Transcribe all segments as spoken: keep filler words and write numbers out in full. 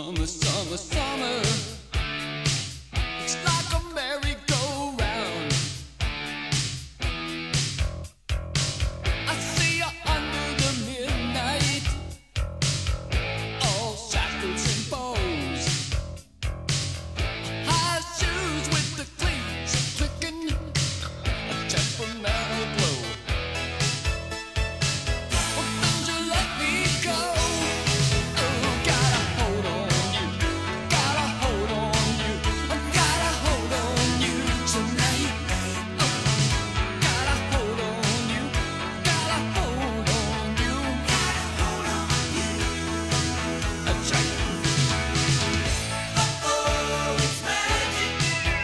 Summer, summer, summer. It's like a merry-go-round. I see you under the midnight, all shackles and bows. High shoes with the cleats clicking, a temperamental blow. Well, don't you let me go. Oh, got a hold on you, got a hold on you, I got a hold on you tonight. Oh, got a hold on you, got a hold on you, got a hold on you. That's right. Oh, it's magic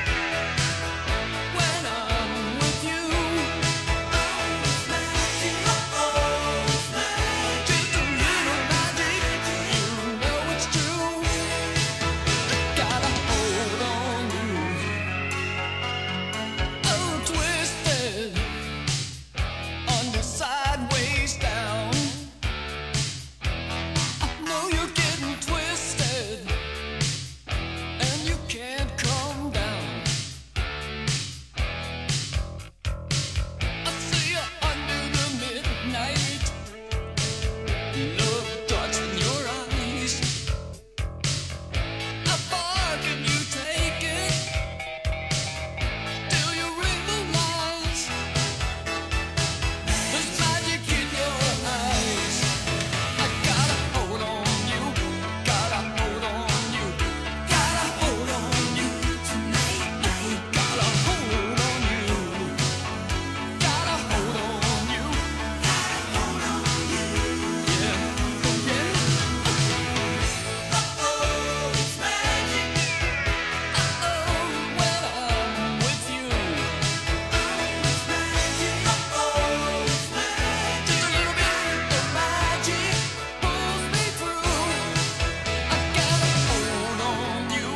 when I'm with you. Oh, it's magic. Oh, it's magic. Just a little magic, you know it's true. Got a hold on you. Oh, twisted on your sideways down. I know you're getting twisted, and you can't calm down. I see you under the midnight, love darts in your eyes. How far can you take it till you realize there's magic in your eyes? I got a hold on you, got a hold on you, got a hold on you tonight. Oh, got a hold on you, got a hold on you, got a hold on you. Yeah, oh yeah. Oh, it's magic. Oh, when I'm with you. Oh, it's magic. Oh, it's magic. Just a little bit of magic pulls me through. I got a hold on you.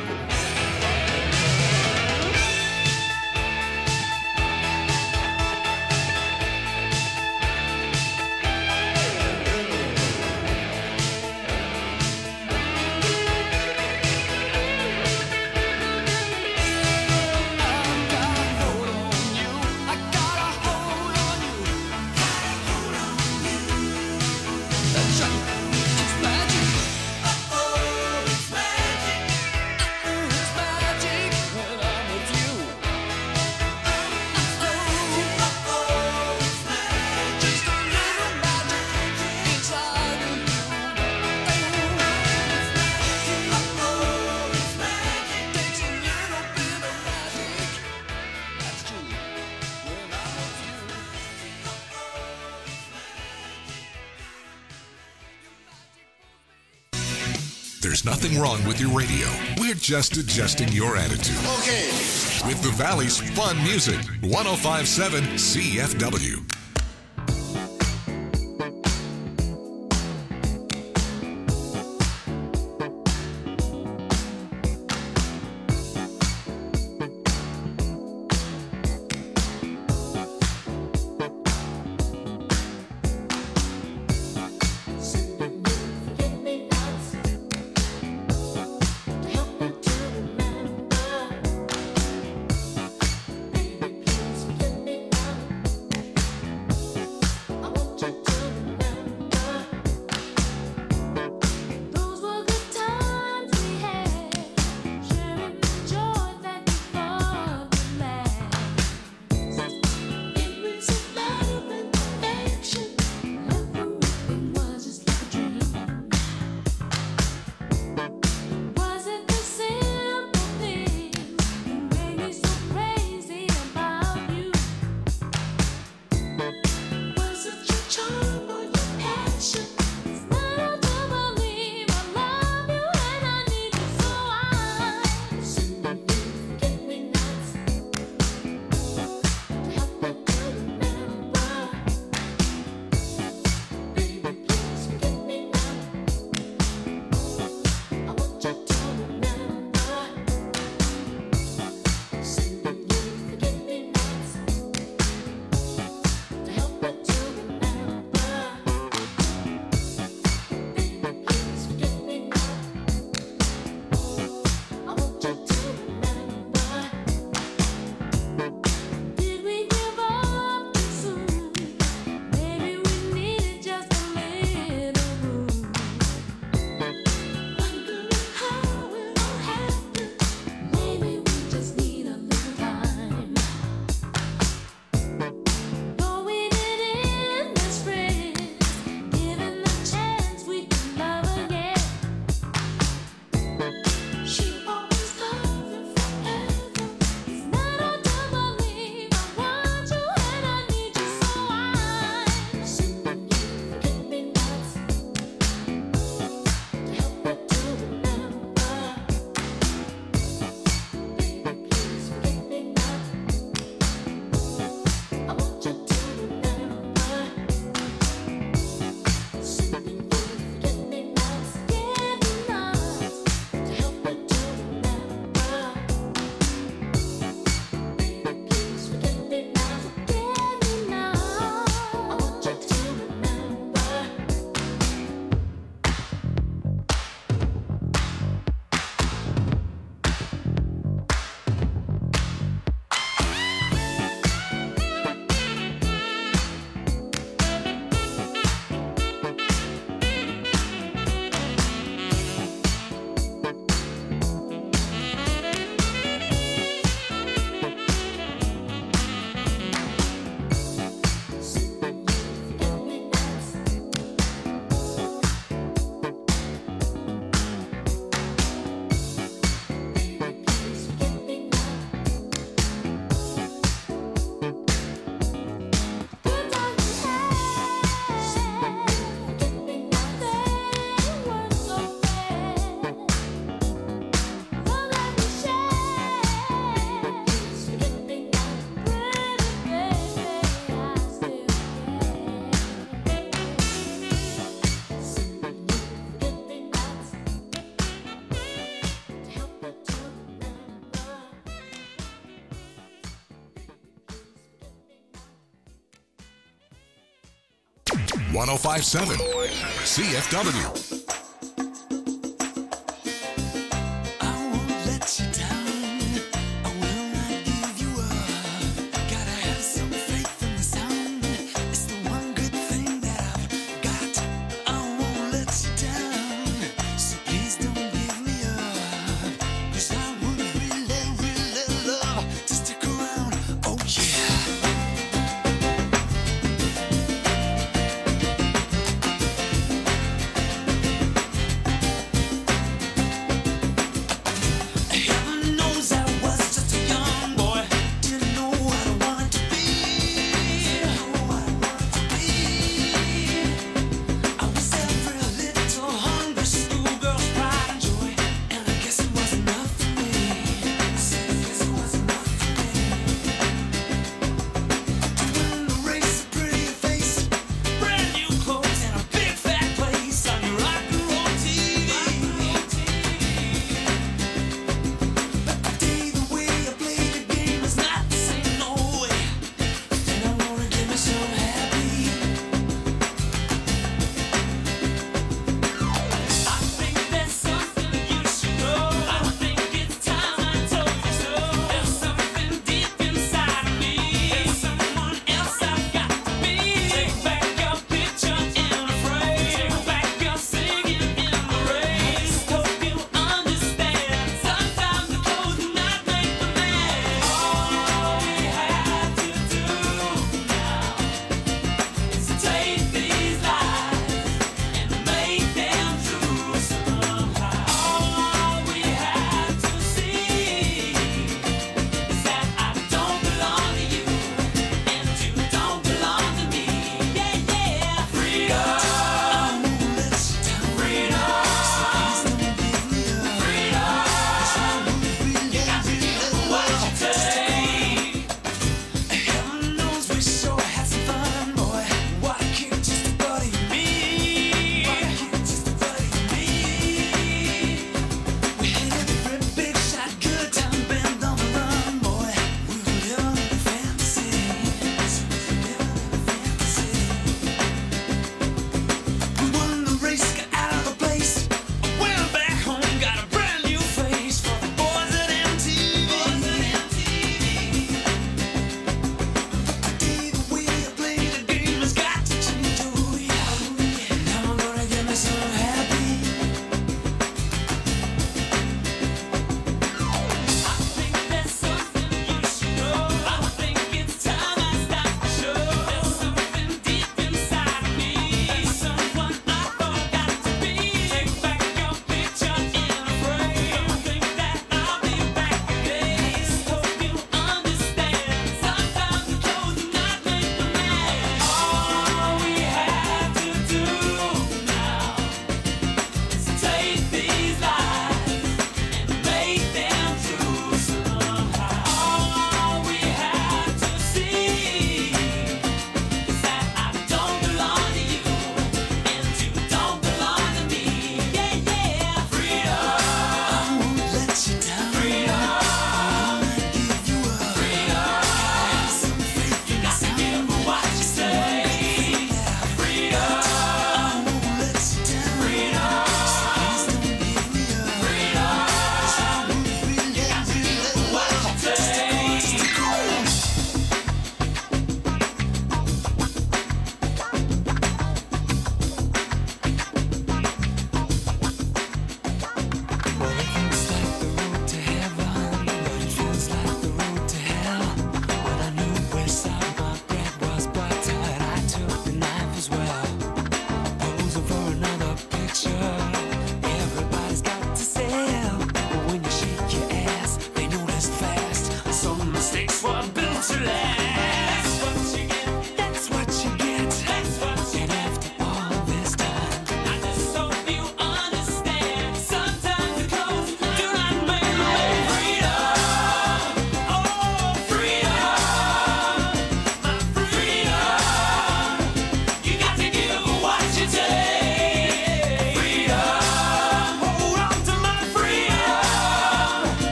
I got a hold on you. I got a hold on you. That's right. It's magic. Oh, it's magic. Oh, it's magic when I'm with you. Oh, it's magic. Just a little magic inside of you. Oh, it's magic. Oh, it's magic. Takes a little bit of magic. That's true. When I'm with you. There's nothing wrong with your radio. We're just adjusting your attitude. Okay. With the Valley's fun music, one oh five point seven C F W. Baby, please forget me now. one oh five point seven C F W. I won't let you down. I will not give you up. Gotta have some faith in the sound. It's the one good thing that I've got. I won't let you down. So please don't give me up. 'Cause I would really, really love to stick around. Oh yeah.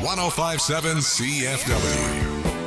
one oh five point seven C F W.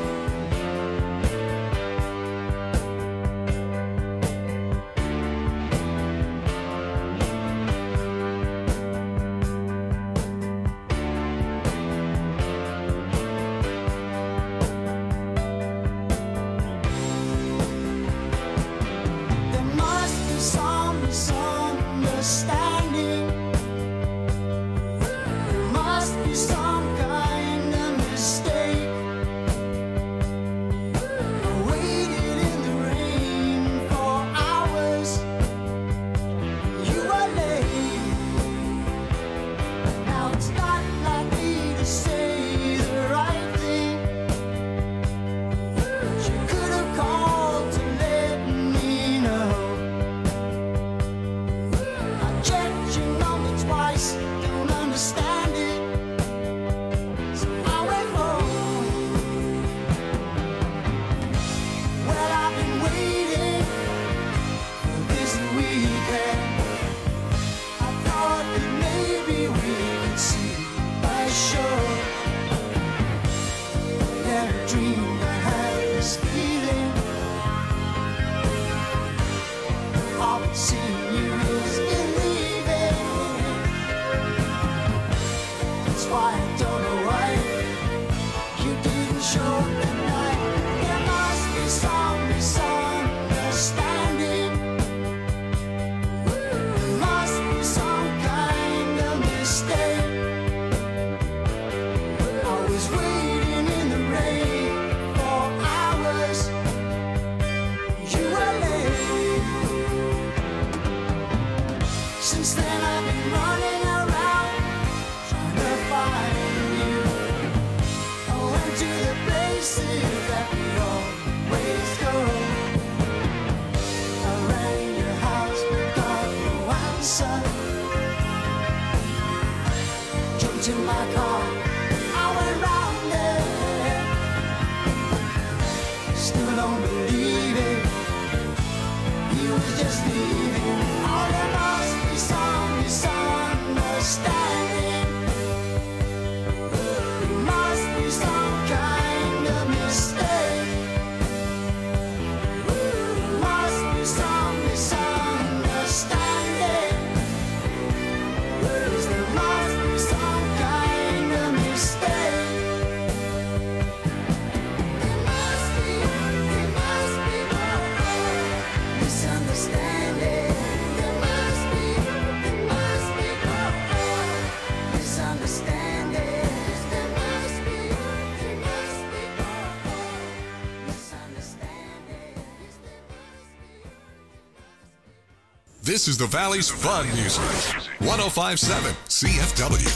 This is the Valley's Fun Music. one oh five point seven C F W.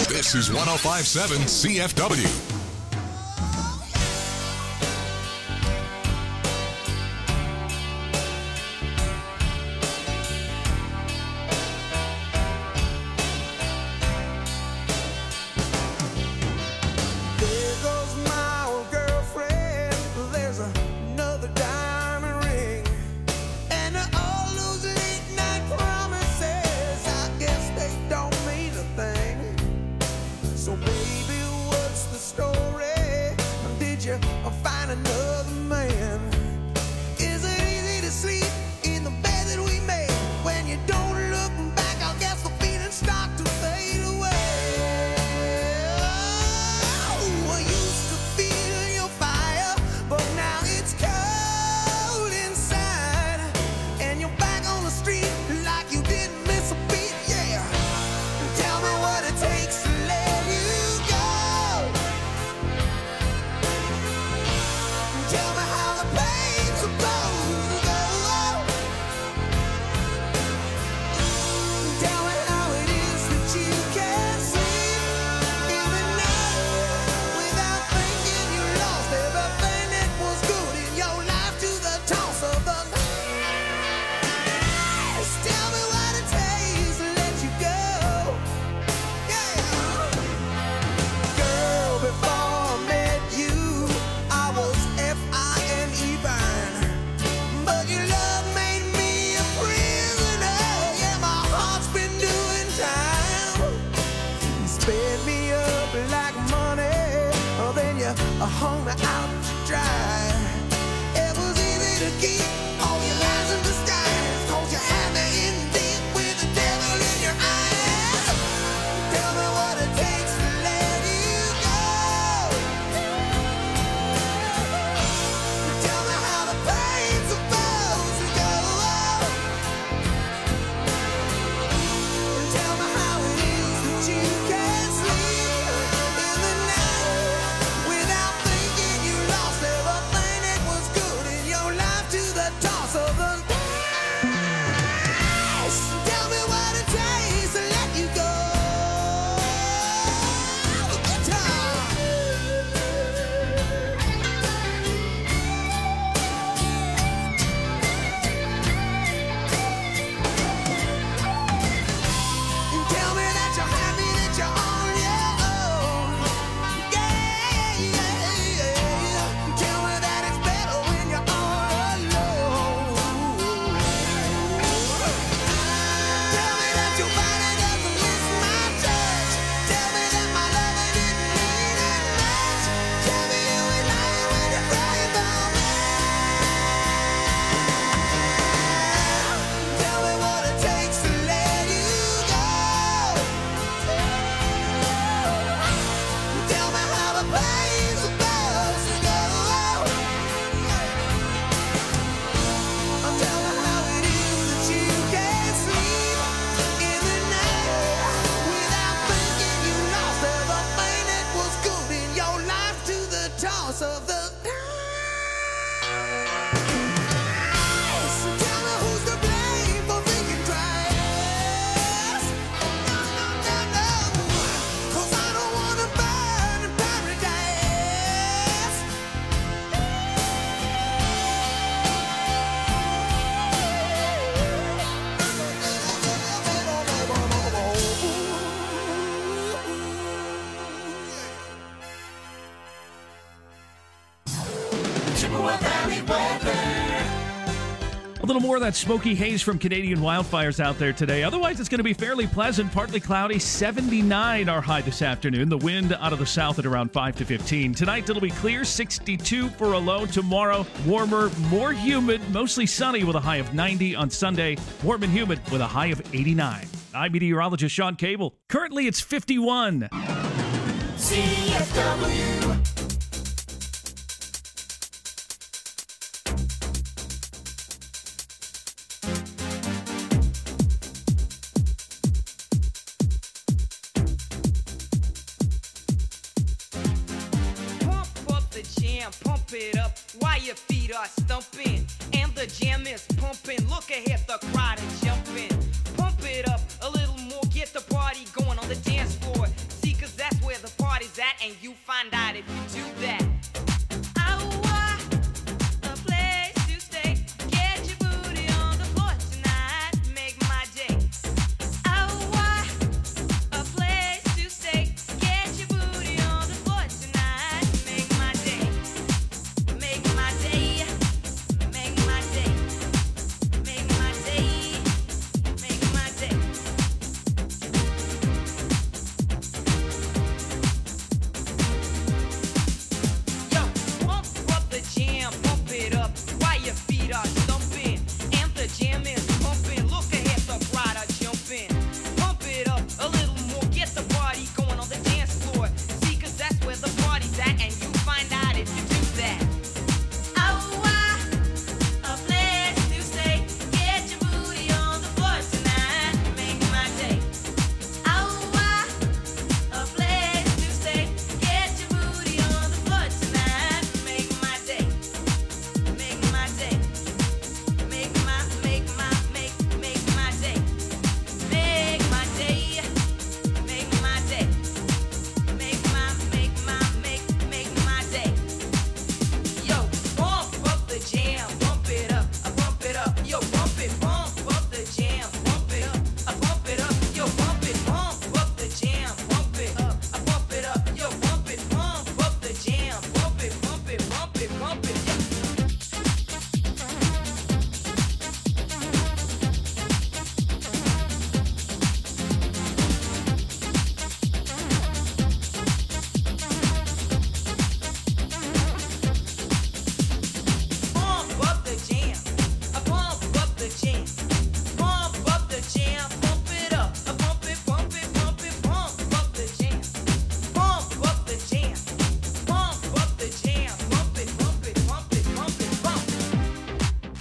This is one oh five point seven C F W. A little more of that smoky haze from Canadian wildfires out there today. Otherwise, it's going to be fairly pleasant, partly cloudy. seventy-nine our high this afternoon. The wind out of the south at around five to fifteen. Tonight, it'll be clear, sixty-two for a low. Tomorrow, warmer, more humid, mostly sunny with a high of ninety. On Sunday, warm and humid with a high of eighty-nine. I'm meteorologist Sean Cable. Currently, it's fifty-one. C F W. Pump it up while your feet are stumping and the jam is pumping. Look ahead, the crowd is jumping. Pump it up a little more, get the party going on the dance floor. See, 'cause that, and you find out if you do that. I want a place to stay. Get your booty on the floor tonight. Make my day. I want a place to stay. Get your booty on the floor tonight. Make my day. Make my day. Make my day. Make my day. Make my day. Yo, pump up the jam, pump it up while your feet are stumping. And the jam is pumping. Look ahead, the crowd are jumping. Pump it up a little more, get the party going on the dance floor. See, 'cause that's where the party's at, and you find out if you do that. I want a place to stay. Get your booty on the floor tonight. Make my day. I want a place to stay. Get your booty on the floor tonight. Make my day. Make my day. Make my, make my, make, make my day. Make my day. Make my day. Make my, make my, make, make my day. Yo, pump up the jam, pump it up, I pump it up. Yo, pump it, pump up the jam, pump it up, I pump it up. Yo, pump it, pump up the jam, pump it up, I pump it up. Yo, pump it, pump up the jam, pump it, pump it, pump it, pump it. Yeah. Pump up the jam, I pump up the jam, pump up the jam, pump it up, I pump it, pump it, pump it, pump up the jam, pump up the jam, pump up the jam, pump it, pump it, pump it, pump it, pump it.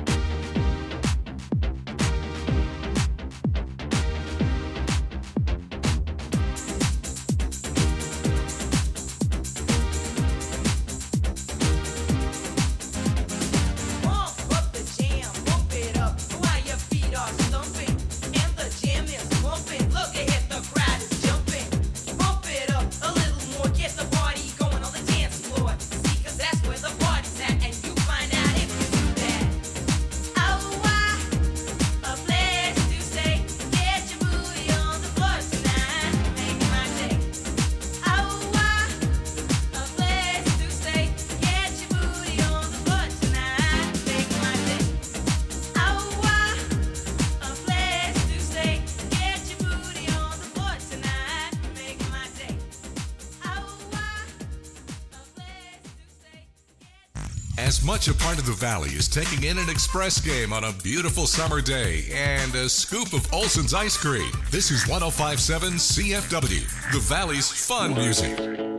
Pump up the jam, pump it up while your feet are stumping. And the jam is pumping. Look ahead, the crowd is jumping. Pump it up a little more, get the party going on the dance floor. See, 'cause that's where the party's at, and you find out if you do that. I want a place to stay. Get your booty on the floor tonight. Make my day. I want a place to stay. Get your booty on the floor tonight. Make my day. I want a place to stay. Get your booty on the floor tonight. Make my day. I want a place to stay. As much a part of the Valley as taking in an express game on a beautiful summer day and a scoop of Olson's ice cream. This is one oh five point seven C F W, the Valley's fun music.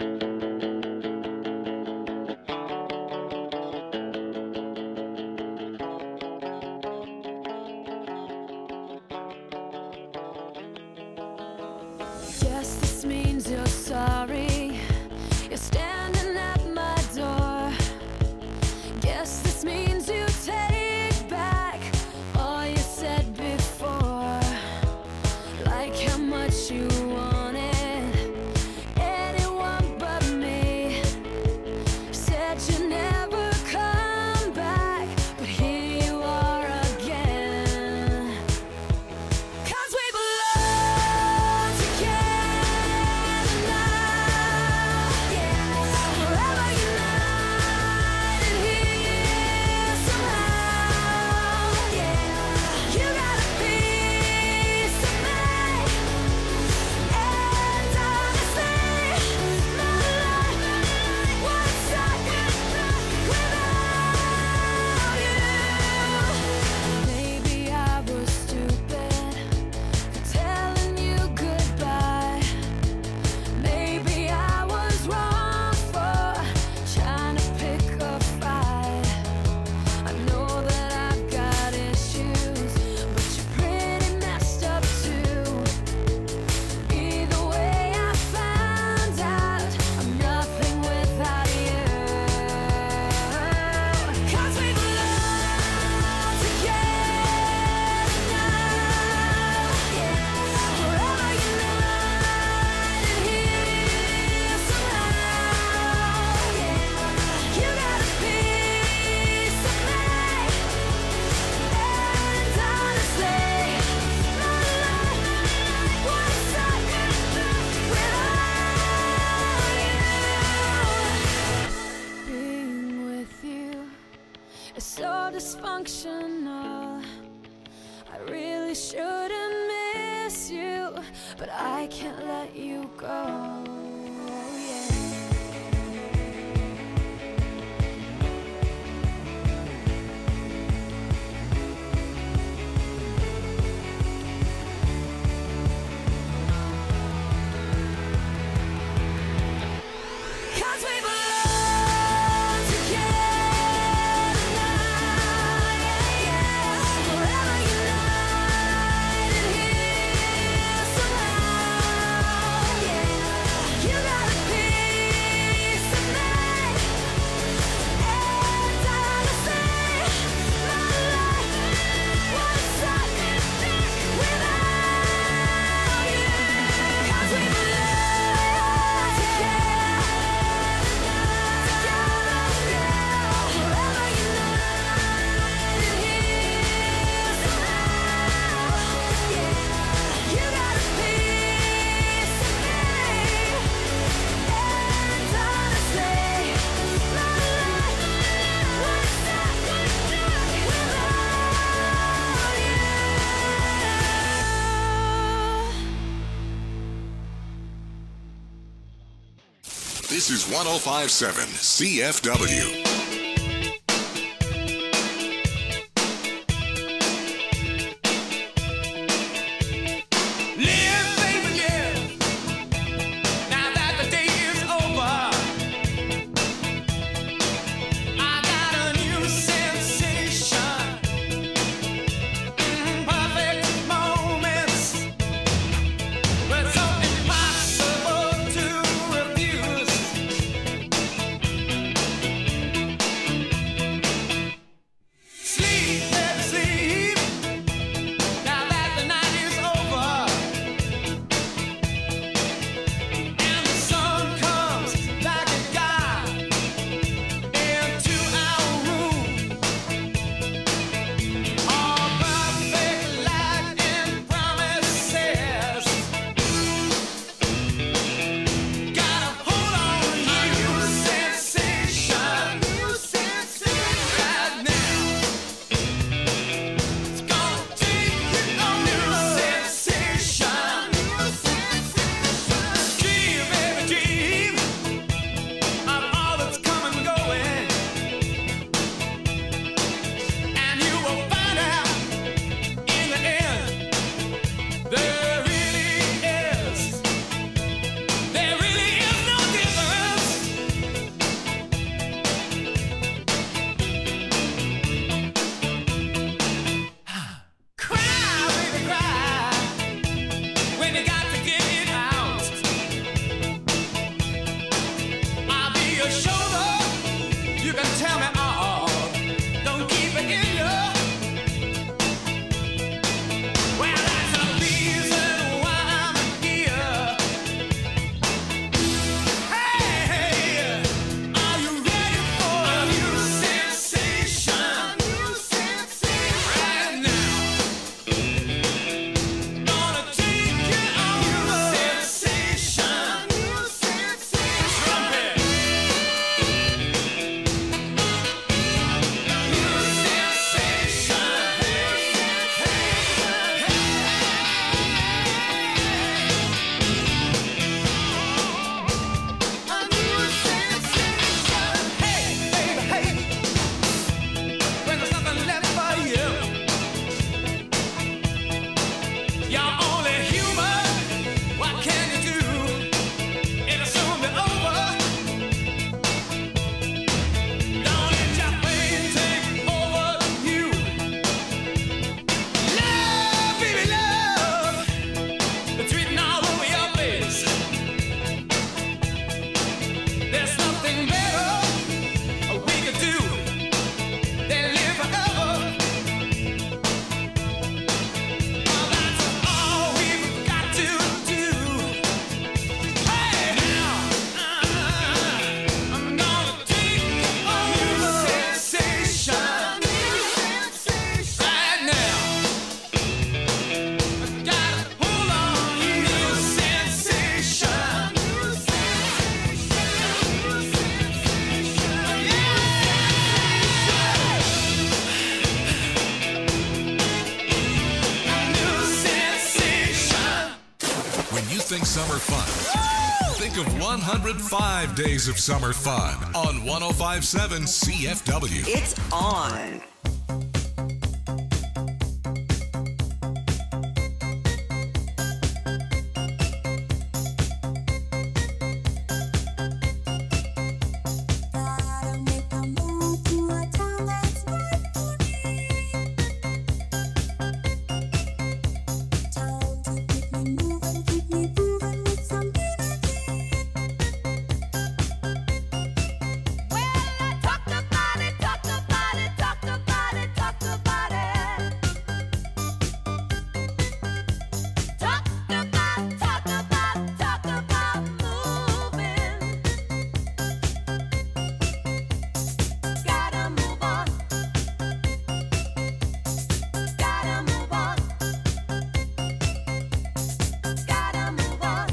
Guess this means you're sorry. You're standing at my door. Guess this means you take back all you said before. Like how much you wanted anyone dysfunctional. I really shouldn't miss you, but I can't let you go. This is one oh five point seven C F W. Impossible to refuse. fun. Think of one hundred five days of summer fun on one oh five point seven C F W. It's on. Talk about it, talk about it, talk about it, talk about it. Talk about, talk about, talk about moving. Gotta move on. Gotta move on. Gotta move on.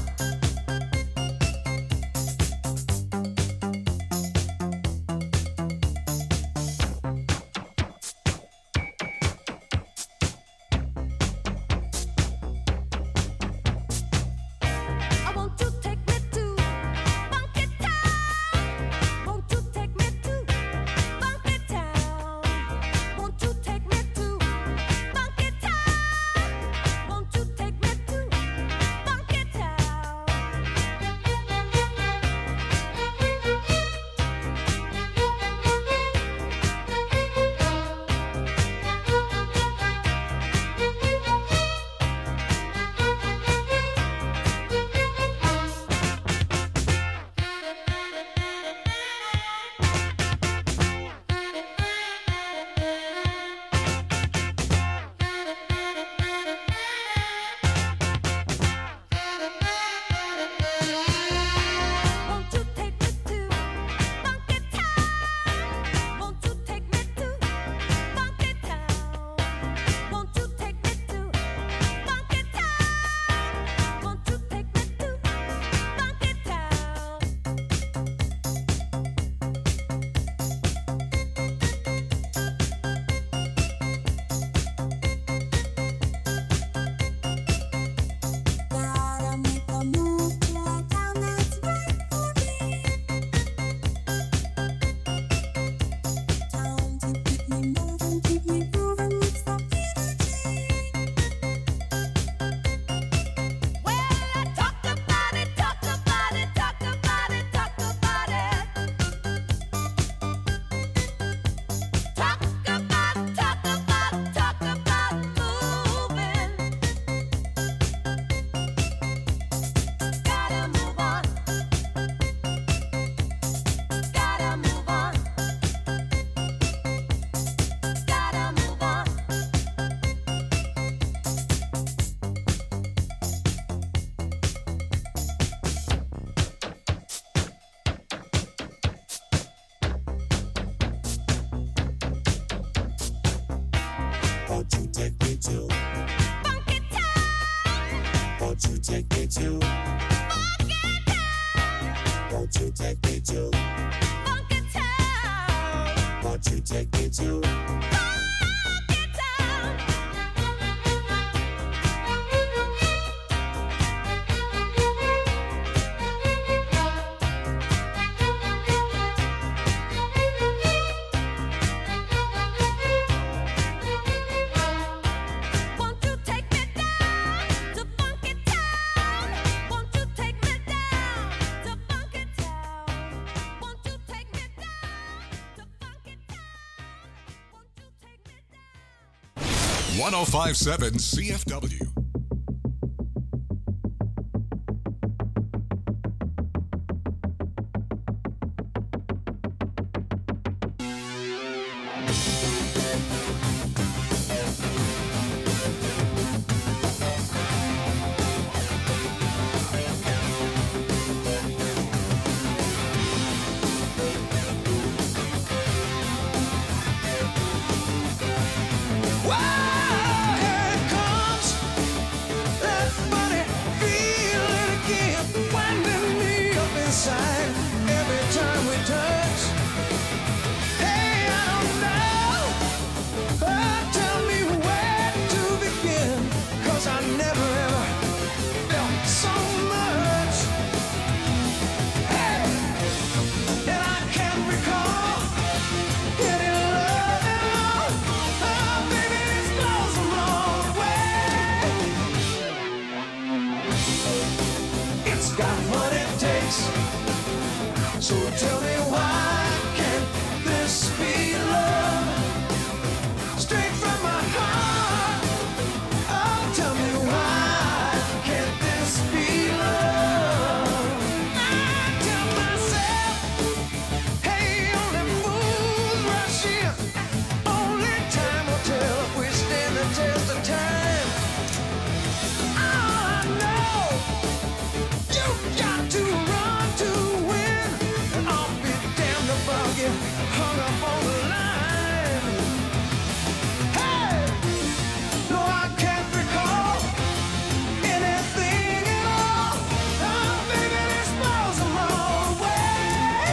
I want you to take me to Funky Town. Won't you take me to Funky Town? Won't you take me to Funky Town? Won't you take me to Funky Town? Won't you take me to Funky Town? Won't you take me to Funky Town? Won't you take me to Funky Town? Won't you take me to Funky Town? Gotta make a move to a town that's right for me. Town to keep me moving, keep me grooving with some energy. Well, I talk about it, talk about it, talk about it, talk about it. Talk about, talk about, talk about moving. Gotta move on. Gotta move on. Gotta move on. Won't you take me to? Funky Town. Won't you take me to? Funky Town. Won't you take me to? Funky Town. Won't you take me to? Funky Town. Won't you take me down to Funky Town? Won't you take me down to Funky Town? Won't you take me down to Funky Town? Won't you take me down? one oh five point seven C F W. Wow, here it comes. So tell me why can't this be love? Straight from my heart. Oh, tell me why can't this be love? I tell myself, hey, only fools rush in. Only time will tell if we stand the test of time. I know you got to run to win, and I'll be damned if I'll get hung up on the line. Hey, no, I can't recall anything at all. Oh, baby, this blows them all away.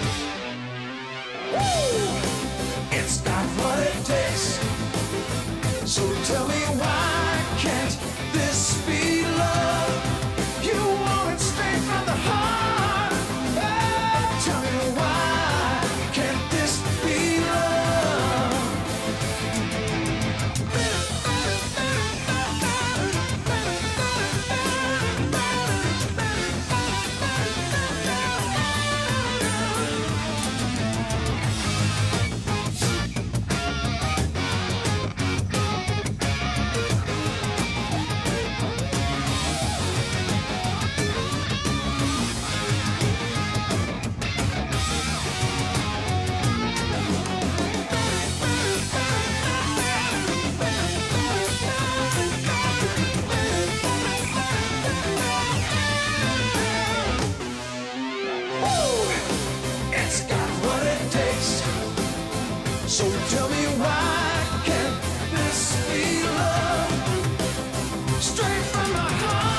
Woo! It's got what it takes. So tell me why can't this be love? You want it straight from the heart. Oh, tell me why can't this be love? Woo! It's got what it takes. So tell me why can't this be love? Straight from my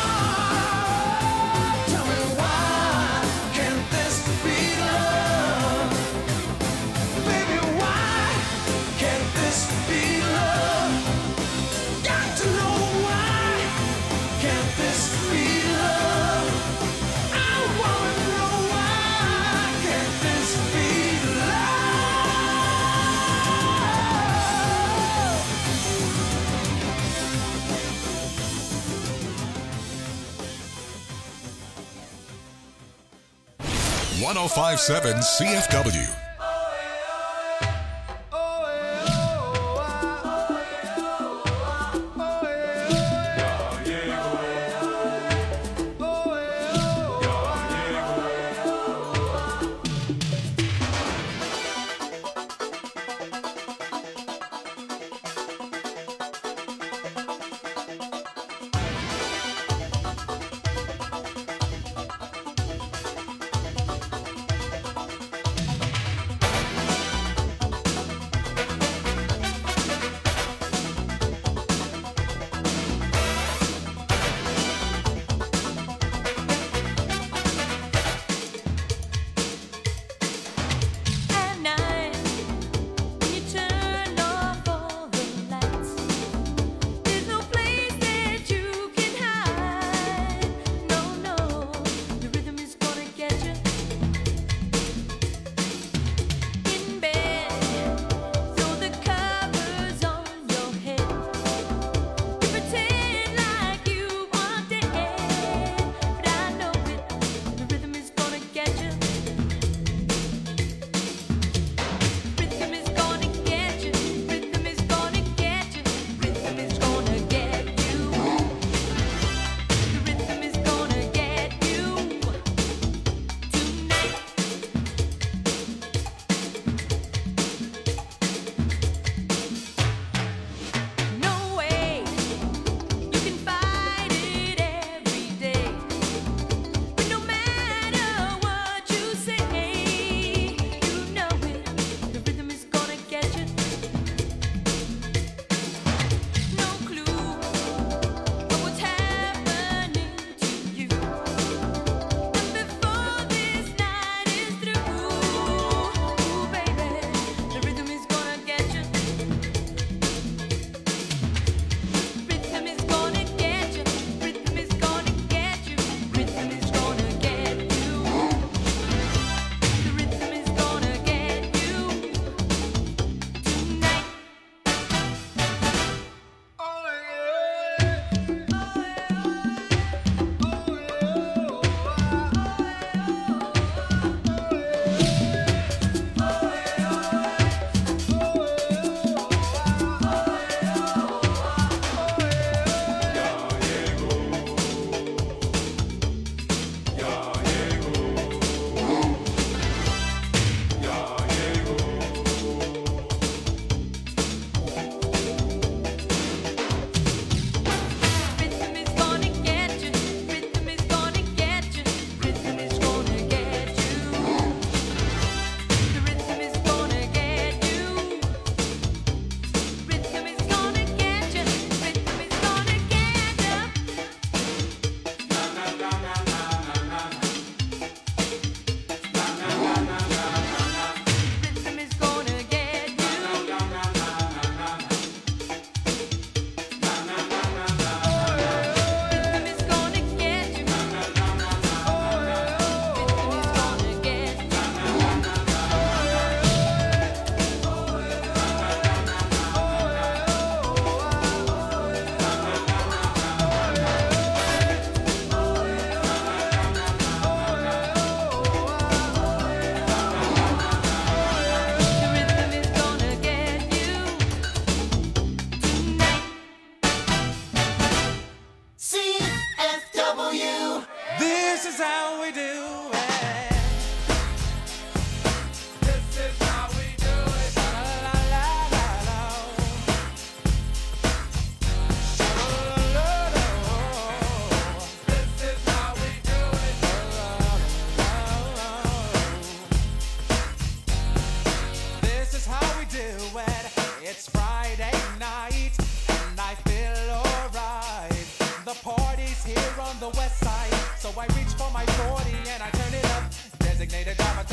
heart. Tell me why can't this be love? Baby, why can't this be love? Got to know why can't this be love? I wanna know why can't this be love? one oh five point seven C F W.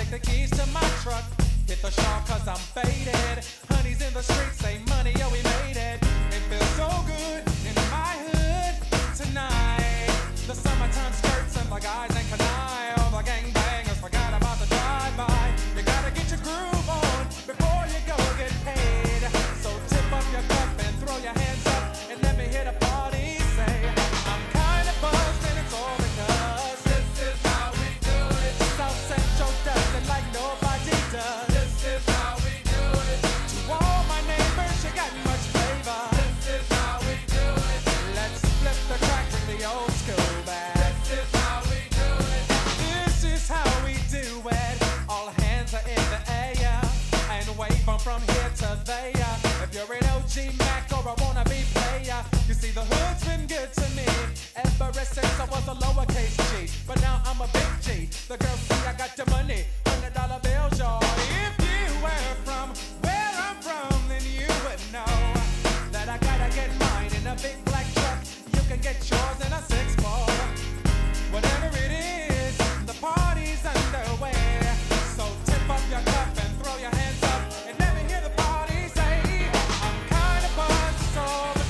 take the keys to my truck. Hit the shop cause I'm faded. Honey's in the streets, say money, yo, we made it. It feels so good in my hood tonight. The summertime skirts and the guys ain't canine. All the gangbangers forgot about the drive-by. You gotta get your groove on before you go get paid. So tip up your cup and throw your hands up and let me hear the party say, I'm kinda buzzed and it's all because this is how we do it. South Central does it like nobody does. This is how we do it. To all my neighbors, you got much flavor. This is how we do it. Let's flip the track with the old school back. This is how we do it. This is how we do it. All hands are in the air and wave 'em from here to there. If you're an O G Mac or a wannabe player, you see the hood's been good to me ever since I was a lowercase G. But now I'm a big G. The girls see I got the money, hundred dollar bills, y'all. If you were from where I'm from, then you would know that I gotta get mine in a big black truck. You can get yours in a six four. Whatever it is, the party's underway. So tip up your cup and throw your hands up and let me hear the party say, I'm kinda buzzed, so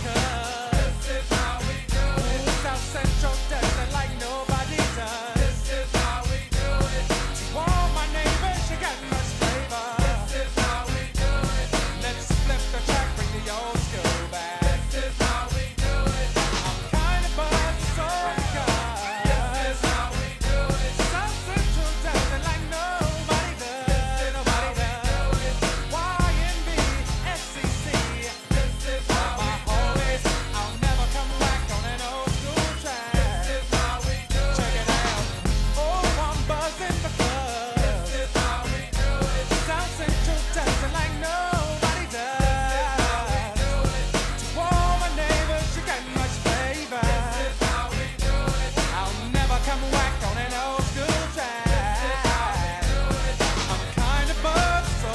because this is how we do it. South Central does it like nobody does. This is how we do it. To all my neighbors, you got much flavor. This is how we do it. Let's flip the track, bring the old school back. This is how we do it. I'm kinda buzzed, so because this is how we do it. South Central does it like nobody does. Nobody does. Y N B, S C C. This is how my homies. I'll never come back on an old school track. This is how we do it. Check it out. Oh, I'm buzzing because this is how we do it. South Central does it like nobody does. This is how we do it. To all my neighbors, you got much flavor. This is how we do it. I'll never come back on an old school track. This is how we do it. I'm kinda buzzed, so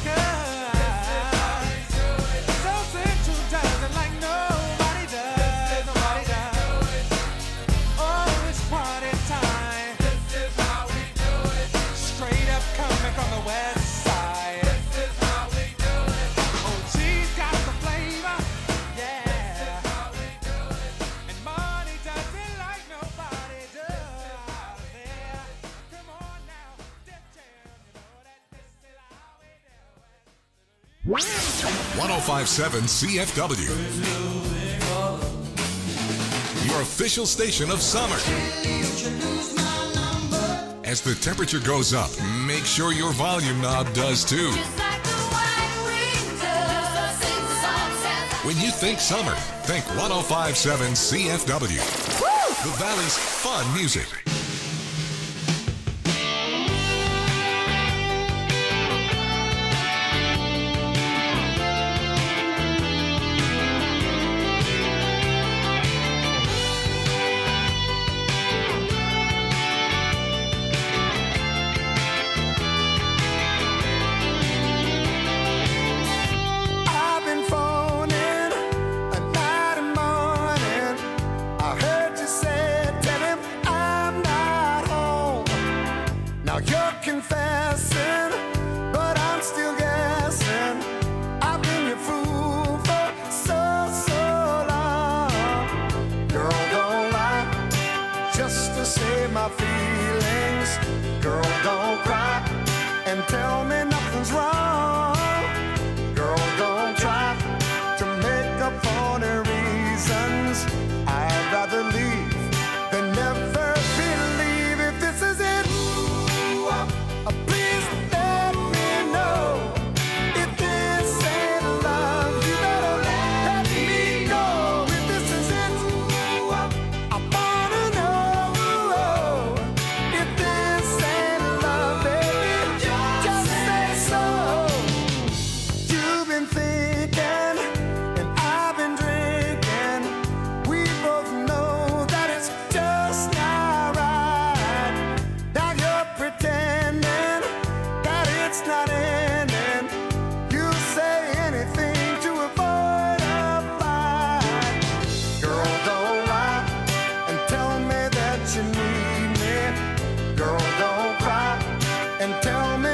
because South Central does it like nobody does. Nobody does. Oh, it's party time. This is how we do it. Straight up coming from the west side. This is how we do it. Oh, G's got the flavor. Yeah. This is how we do it. And money does it like nobody does. Yeah. Come on now, Def Jam. You know that this is how we do it. ten fifty-seven C F W. Your official station of summer. As the temperature goes up, make sure your volume knob does too. When you think summer, think ten fifty-seven C F W. The Valley's fun music. I've been phoning a night and morning. I heard you say, tell him I'm not home. Now you're confessing, but I'm still guessing. I've been your fool for so, so long. Girl, don't lie, just to save my feelings. Girl, don't cry and tell me nothing's wrong. Girl, don't try to make up for the reasons. I'd rather leave than never believe. If this is it, uh, please let me know. If this ain't love, you better let me go. If this is it, I wanna know. If this ain't love, baby, just say so. You've been thinking, and I've been drinking. We both know that it's just not right. Now you're pretending that it's not ending. You say anything to avoid a fight. Girl, don't lie and tell me that you need me. Girl, don't cry and tell me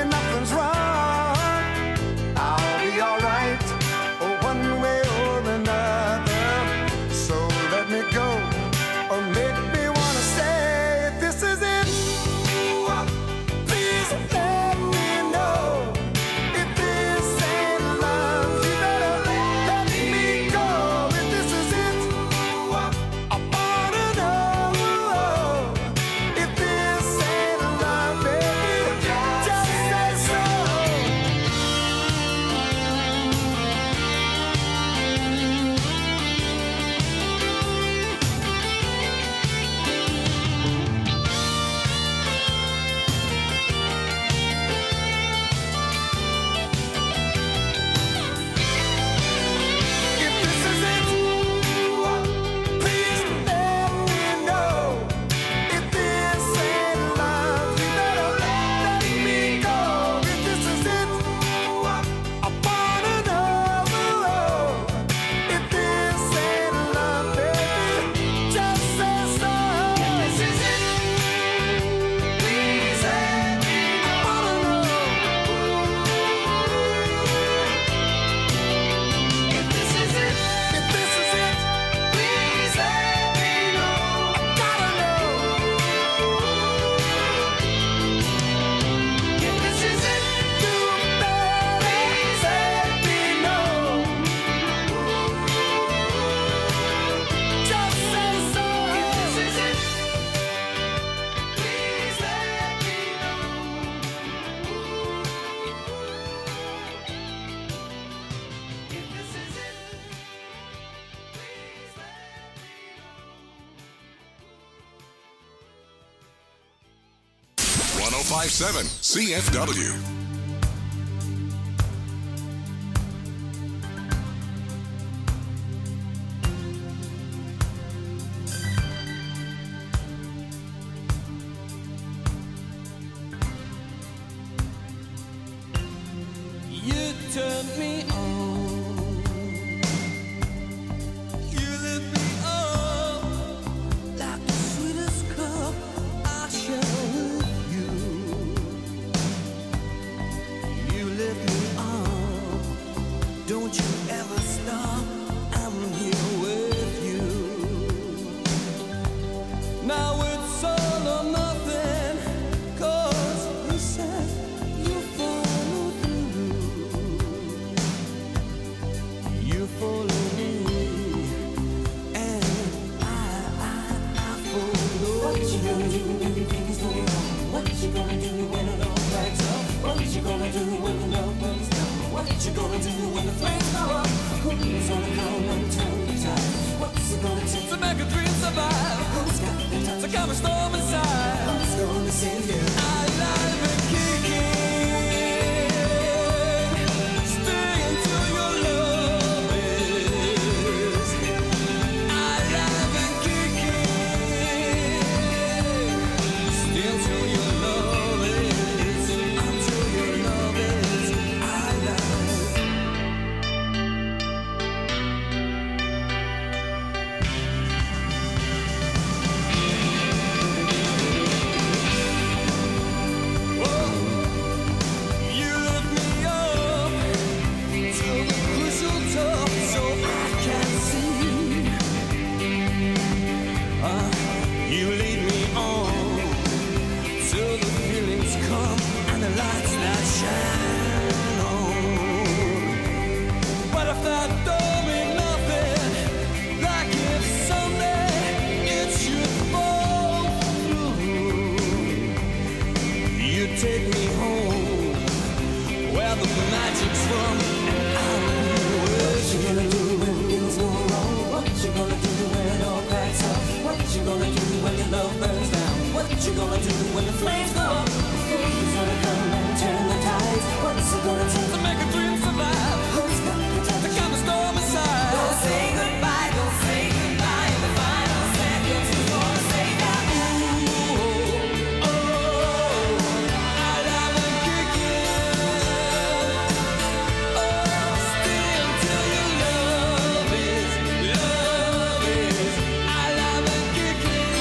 oh five seven C F W. You turned me on. You lit me up like the sweetest cup I share with you. You lit me up. Don't you ever stop. I'm here with you. Now it's all or nothing. 'Cause you said you follow through. You follow me, and I, I, I follow. What you gonna do when the things go wrong? What you gonna do when it all cracks up? What you gonna do when the love burns down? What you gonna do when the flames go up? Who's gonna come and turn the tide? What's it gonna take to make a dream survive? Who's got the time to calm a storm inside? Who's gonna save you? I live and kicking. Stay until your love is. I live and kicking. Stay until your love is. Until your love is. I live. You lift me up till the crystal top, so I can see. Uh, you lead me on till the feelings come and the lights that shine on. But if that don't mean nothing, like if someday it should fall through, you take me home where the magic's from, and I'm with you. What you gonna do when things go wrong? What you gonna do when it all cracks up? What you gonna do when your love burns down? What you gonna do when the flames go up? Who's gonna come and turn the tides? What's it gonna take to make a dream survive? Who's got the time to calm the storm inside? Don't say goodbye, don't say goodbye. In the final seconds, who's gonna say that? Ooh, oh, I love and kicking. Oh, stay until your love is, love is. I love and kicking.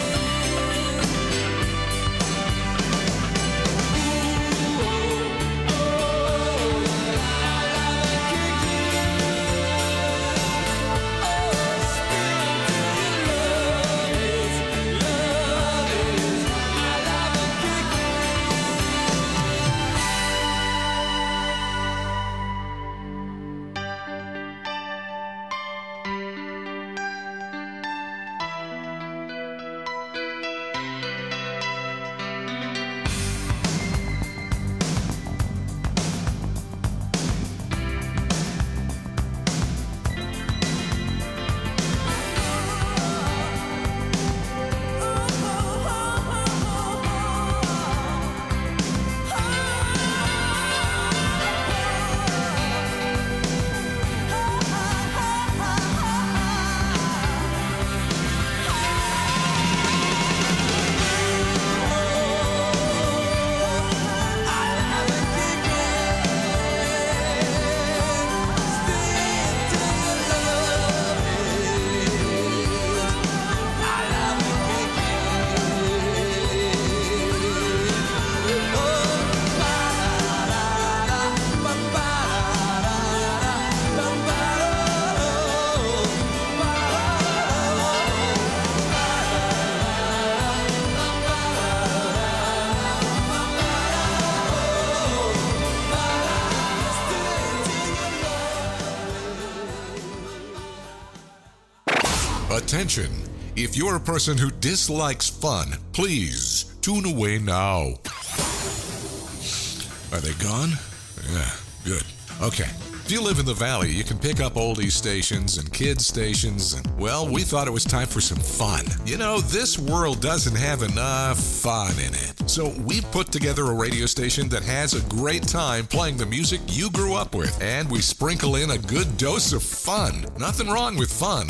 Ooh, oh, I love and kicking. Oh, stay until your love is, love is. I love and kicking. Attention! If you're a person who dislikes fun, please tune away now. Are they gone? Yeah, good. Okay. If you live in the Valley, you can pick up oldies stations and kids stations, and, well, we thought it was time for some fun. You know, this world doesn't have enough fun in it. So we put together a radio station that has a great time playing the music you grew up with, and we sprinkle in a good dose of fun. Nothing wrong with fun,